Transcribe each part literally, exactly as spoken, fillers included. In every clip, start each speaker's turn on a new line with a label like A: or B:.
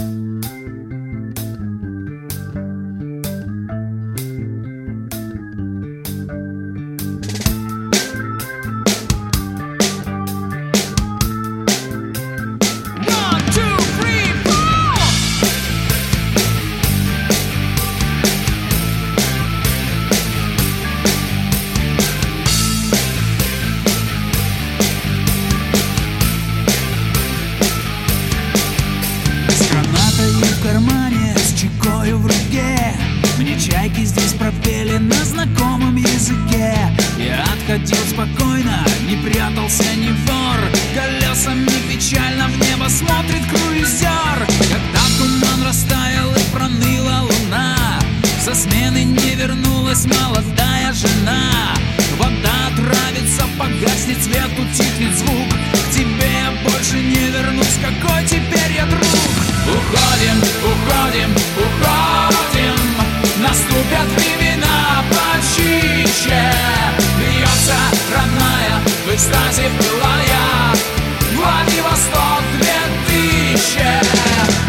A: Чайки здесь пропели на знакомом языке. Я отходил спокойно, не прятался ни вор. Колесами печально в небо смотрит круизер. Когда туман растаял и проныла луна, со смены не вернулась молодая жена. Вода отравится, погаснет свет, утихнет звук. К тебе я больше не вернусь, какой теперь я друг? Уходим, уходим, уходим. Наступят времена почище. Бьется родная, в экстазе пылая, Владивосток две тысячи.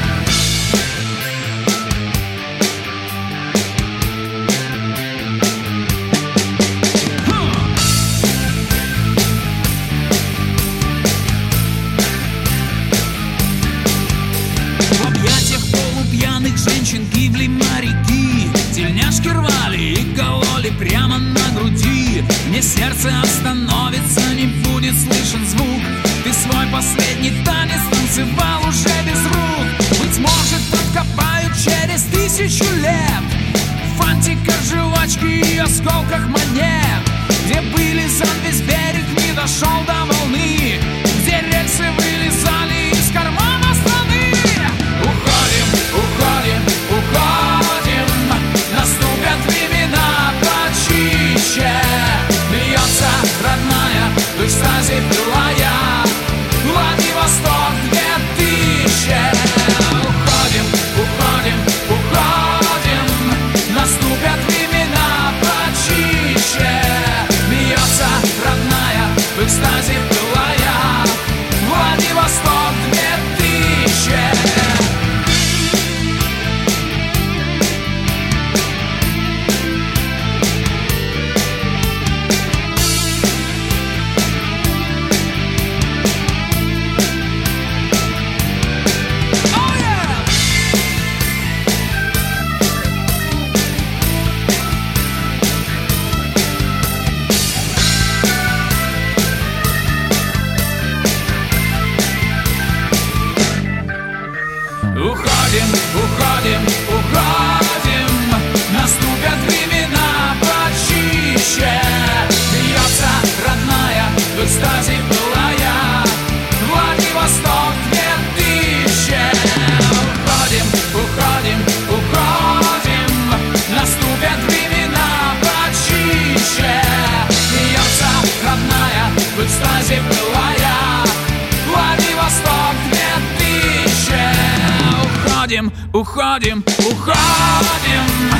A: В объятиях полупьяных женщин гибли моряки. Тельняшки рвали и кололи прямо на груди. Мне сердце остановится, не будет слышен звук. Ты свой последний танец танцевал уже без рук. Быть может, откопают через тысячу лет в фантиках жвачки и осколках монет, где были зад весь берег, не дошел до волны, где рельсы вылезали из кармана страны. Уходим, уходим, уходим. Наступят времена почище. Бьется родная, в экстазе пылая, Владивосток две тысячи. Уходим, уходим, уходим. Наступят времена почище. Бьется родная, в экстазе пылая, Владивосток две тысячи. Уходим, уходим, уходим. Наступят времена почище. Бьется родная, в экстазе пылая, Владивосток две тысячи. Уходим, уходим, уходим. Наступят времена почище. Бьется родная, в экстазе пылая, Владивосток две тысячи. Уходим, уходим, уходим.